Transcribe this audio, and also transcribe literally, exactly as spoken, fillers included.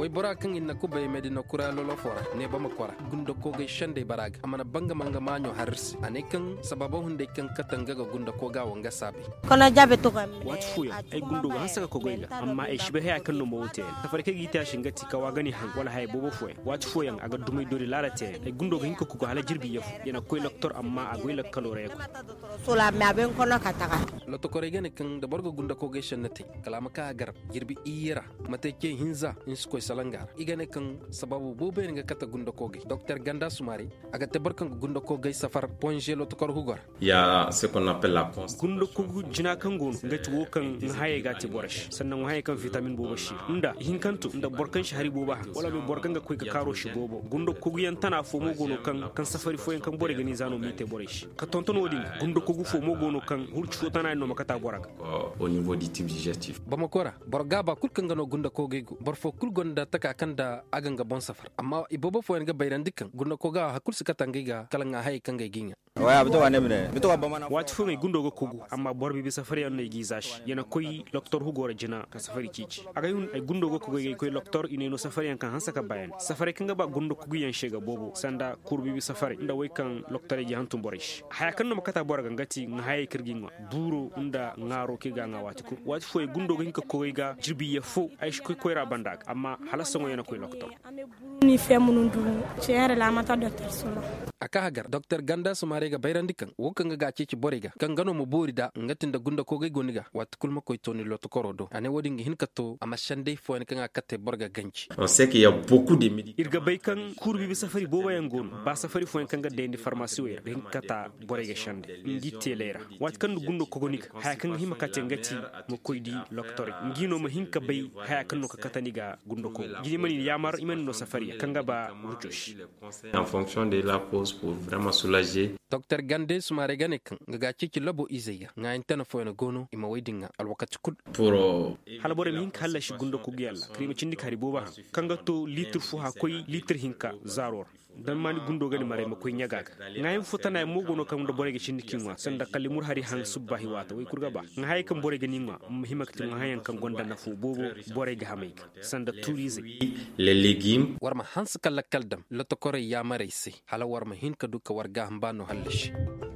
way bora kan inna ku bay medina kura lolo fora ne ba makora gundo ko ga shande baraga amana banga manga manyo harsi ane kan sababa hunde kan katanga ga gundo ko ga wanga sabi kono jabe to kam wat fuya ay gundo ga hasaka ko goiga amma ay shibe hay kan no mote safar ke gita shinga tika wa gani han wala hay bobo fuya wat fuya aga dumay dori lalate ay gundo ga hinko ko hala jirbi yef yana koy doctor amma agoy la kalore ko sula me aben kono kataka lo to kore gane kan da borgo gundo ko ga shannate kalama ka gar jirbi iyira mate ke hinza in su koy salangar igane kan sababu bobe nga kata gundo ko ga docteur Ganda Sumari aga te barkan gundo ko ga safar ponje lo to kor hugor ya ce qu'on appelle la constance gundo ko jina kan gon ngati wo kan haye gati borash sannan haye kan vitamin bobo shi nda hinkantu nda borkan shahari boba wala be borkan ga koy ka karo shi bobo gundo ko yan tana fo mo gono kan kan safari fo yan kan bore gani zano mite borash ka tonton wodi gundo ko fo mo gono kan hurchu tana no makata boraga au niveau du type digestif bamakora borga ba kul kan gano gundo ko gego borfo kul gonda taka kanda aganga bon safar amma ibobo fo yan ga bayran dikkan gundo ko ga hakul sikata ngiga kalanga haye kan ga ginya waya bito wane mine bito ba mana wat fu ngai gundo go kogu amma borbi bi safari on nay gizash yana koy docteur hugora jina ka safari cici aga yun ay gundo go kogu koy docteur ine no safari kan hansa ka bayan safari kan ga ba gundo kogu yan shega bobo sanda kurbi bi safari nda way kan docteur ji hantum borish haya kan no makata borga ngati ngahay kirginwa buro unda ngaro ki ga ngawati ko wat fu ay gundo go hinka koy ga jibi ya fu ay koy koy ra bandak amma halasa ngo yana koy docteur ni femunundu chere la mata docteur solo aka hagar docteur Ganda Sumari ga bayran dikan wo kan ga gace ci boriga kan gano mu borida ngatin da gunda ko ga goniga wat kulma koy toni loto korodo ane wodi ngi hinkato amma shande fo en kan akatte borga ganci on sait qu'il y a beaucoup de médicaments irga bay kan kurbi bi safari boba yangon ba safari fo en kan ga dendi pharmacie we ben kata boriga shande ngi telera wat kan gundo ko gonika ha kan hima katte ngati mo koy di docteur ngino mo hinka bay ha kan no kataniga gundo ko gidi mani yamar imen no safari kan ga ba rujosh en fonction de la pause pour vraiment soulager docteur Gande Sumari gane kan ga gace ci labo izaya nga intana fo en gono ima waydinga al wakati kul pour hala bore min kala shi gundo ko yalla krima cindi kari boba kanga to litre fu ha koy litre hinka zaror dan mani gundo gani mare ma koy nyagaga ngaym futana mo gono kam do bore ge cindi kinwa sanda kalli mur hari han subbahi wata way kurga ba ngay kam bore ge ninwa himakti ngayan kan gonda na fu bobo bore ge hamayka sanda tourisme les légumes warma hans kala kaldam loto kore ya mare si hala warma hinka duka warga hambano hallish